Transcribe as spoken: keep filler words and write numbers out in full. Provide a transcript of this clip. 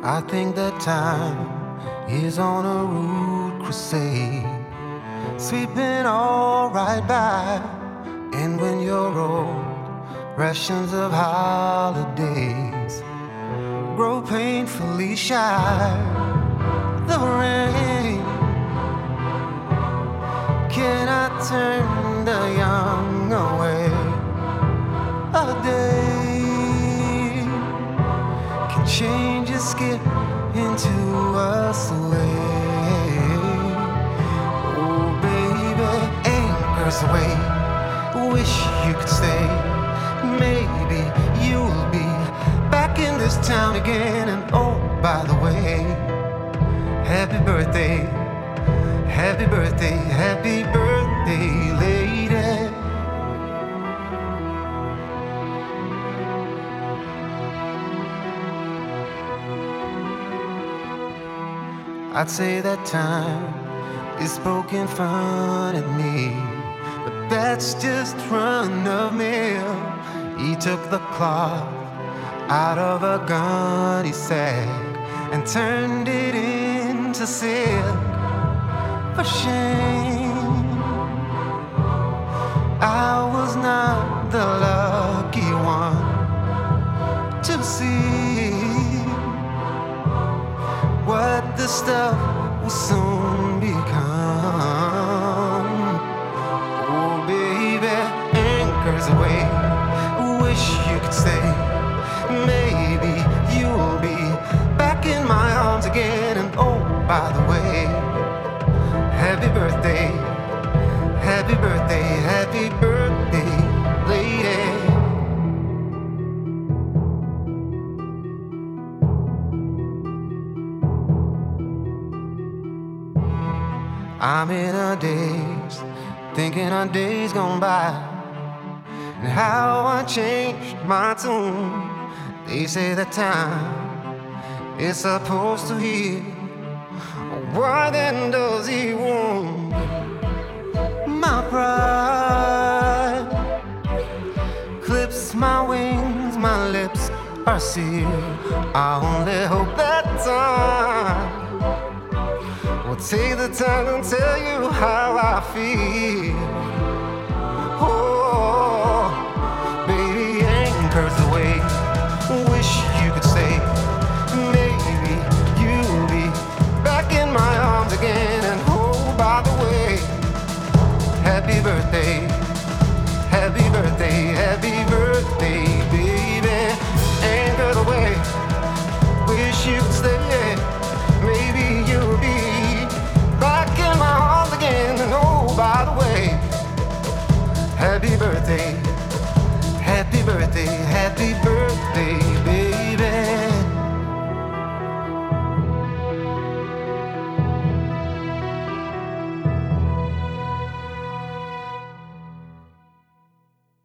I think that time is on a rude crusade, sweeping all right by. And when you're old, rations of holidays grow painfully shy. The rain cannot turn the young away. A day can change a skip into a sway. Oh baby, anchors away. Wish you could stay. Maybe you'll be back in this town again. And oh, by the way, happy birthday, happy birthday, happy birthday, lady. I'd say that time is poking fun at me, but that's just run of mill. He took the cloth out of a gunny sack and turned it into silk. For shame, I was not the lucky one to see what the stuff will soon become. Oh baby, anchors away. Wish you could stay. Maybe you'll be back in my arms again. And oh, by the way, happy birthday, happy birthday, happy birthday, lady. I'm in a daze, thinking on days gone by, and how I changed my tune. They say that time is supposed to heal. Why then does he wound my pride? Clips my wings, my lips are sealed. I only hope that time will take the time to tell you how I feel. Oh, baby, anchors away. Wish you could stay. Maybe you'll be back in my arms again. And oh, by the way, happy birthday, happy birthday, happy birthday, baby. Anchored away. Wish you could stay. Maybe you'll be back in my arms again. And oh, by the way, happy birthday,